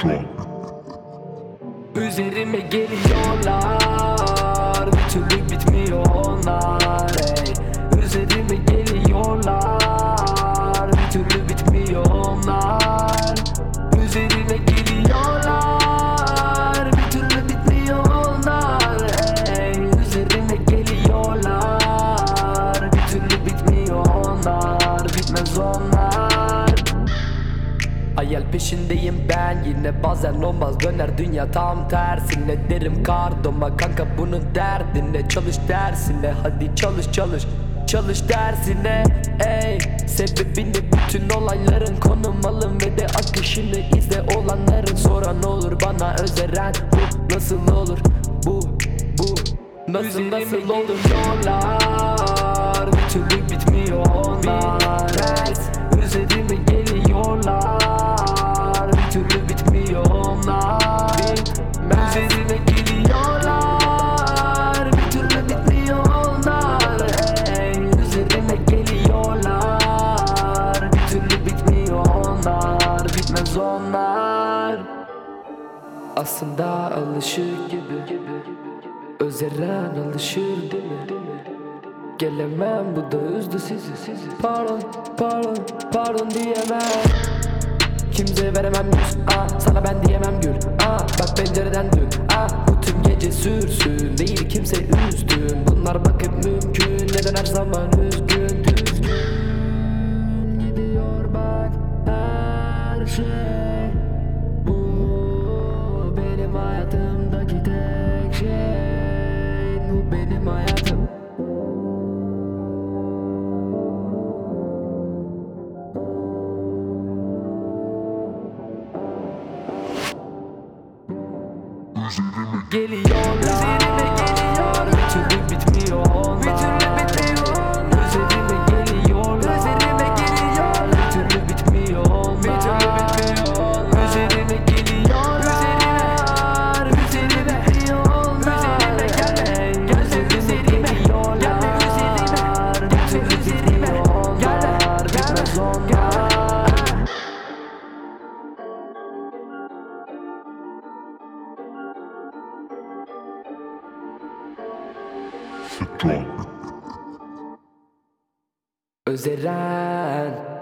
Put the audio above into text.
Üzerime geliyorlar, bir türlü bitmiyor onlar, ey. Üzerime geliyorlar, bir türlü bitmiyor onlar. Üzerime geliyorlar, bir türlü bitmiyor onlar, ey. Üzerime geliyorlar, bir türlü bitmiyor onlar, bitmez onlar. Hayal peşindeyim ben, yine bazen olmaz, döner dünya tam tersine. Derim kardoma kanka bunun derdine, çalış dersine, hadi çalış çalış çalış dersine, ey. Sebebini bütün olayların konum alın ve de akışını izle. Olanların soran olur bana özeren, bu nasıl olur, bu nasıl olur diyorlar, bir türlü bitmiyor onlar, ey. Üzerime geliyorlar, bir türlü bitmiyor onlar. Üzerime geliyorlar, bir türlü bitmiyor onlar, ey. Üzerime geliyorlar, bir türlü bitmiyor onlar, bitmez onlar. Aslında alışır gibi, özeren alışır değil mi? Gelemem, bu da üzdü sizi. Pardon, pardon, pardon diyemem. Kimseye veremem yüz, sana ben diyemem gül. Bak pencereden dün, bu tüm gece sürsün. Değil kimse üzdün, bunlar bakıp mümkün. Neden her zaman üzgün, düzgün gidiyor bak her şey. Bu benim hayatımdaki tek şey. Bu benim hayatım. Üzerime geliyor, bir türlü bitmiyor onlar, üzerime geliyorlar, bir türlü bitmiyor onlar, üzerime geliyorlar, bir türlü bitmiyor onlar, üzerime geliyorlar, bir türlü bitmiyor onlar, bitmez onlar. Özeren